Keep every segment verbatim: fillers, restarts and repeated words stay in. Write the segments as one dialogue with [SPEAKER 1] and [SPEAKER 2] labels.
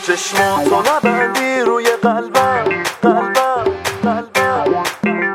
[SPEAKER 1] چشماتو نبندی روی قلبم قلبم قلبم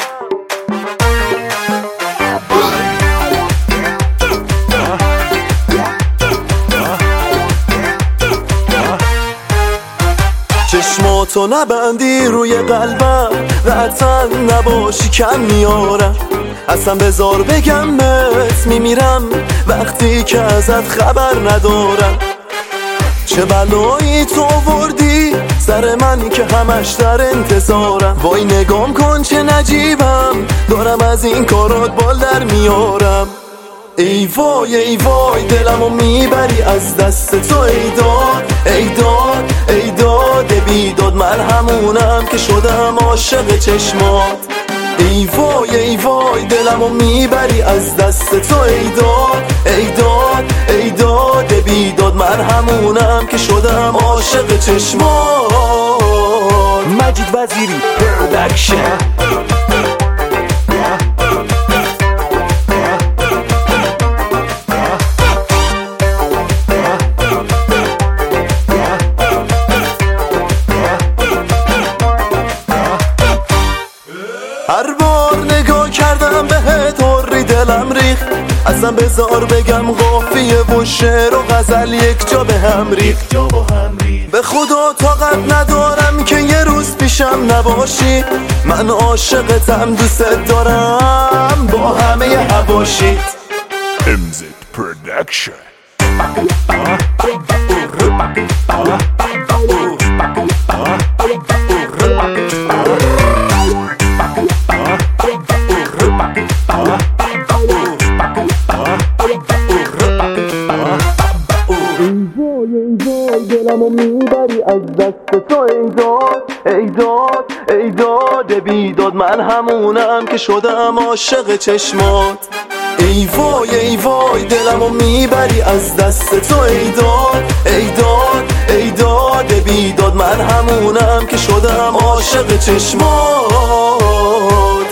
[SPEAKER 1] چشماتو نبندی روی قلبم قطعا نباشی کم میارم اصلا بذار بگم بهت میمیرم وقتی که ازت خبر ندارم چه بلایی تو آوردی سر من که همش در انتظارم وای نگام کن چه نجیبم دارم از این کارات بال در میارم ای وای ای وای دلمو میبری از دست تو ای داد ای داد ای داد بیداد من همونم که شدم عاشق چشمات ای وای ای وای دلمو میبری از دست تو ای داد ای داد ای داد بیداد من همونم که شدم عاشق چشمات.
[SPEAKER 2] مجید وزیری پروداکشن.
[SPEAKER 1] هر بار نگاه کردم بهت هوری دلم ریخت اصلا بذار بگم قافیه و شعر و غزل یک جا به هم ریخت به خدا طاقت ندارم که یه روز پیشم نباشی من عاشقتم دوست دارم با همه حواشیت.
[SPEAKER 2] ام زد پروداکشن.
[SPEAKER 1] دلمو میبری از دست تو ای داد ای داد ای داد بیداد من همونم که شدم عاشق چشمات ای وای ای وای دلمو میبری از دست تو ای داد ای داد ای داد بیداد من همونم که شدم عاشق چشمات.